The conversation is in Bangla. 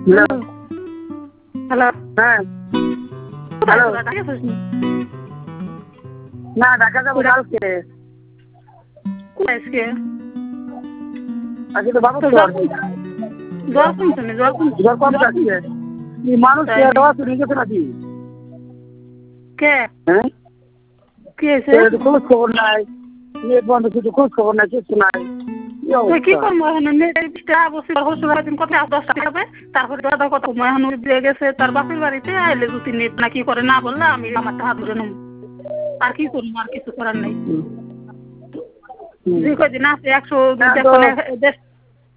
হ্যালো হ্যালো হ্যাঁ হ্যালো না ঢাকা যাবো কালকে আজকে আজকে তো বাবু জ্বর কমছে না জ্বর কমছে জ্বর কম যাচ্ছে মানুষ নিয়ে গেছে নাকি কে হ্যাঁ কি হয়েছে খোঁজ খবর নাই মেয়ে বন্ধু কিছু খোঁজ খবর নাই কিছু নাই কি করবো এখন কথা 10টা হবে তারপরে দাদা কত এখন দিয়ে গেছে তার বাপের বাড়িতে আইলে দুটি নেট না কি করে না বললে আমি আমারটা হাত ধরে নেব আর কি করবো আর কিছু করার নেই যে কদিন আছে 100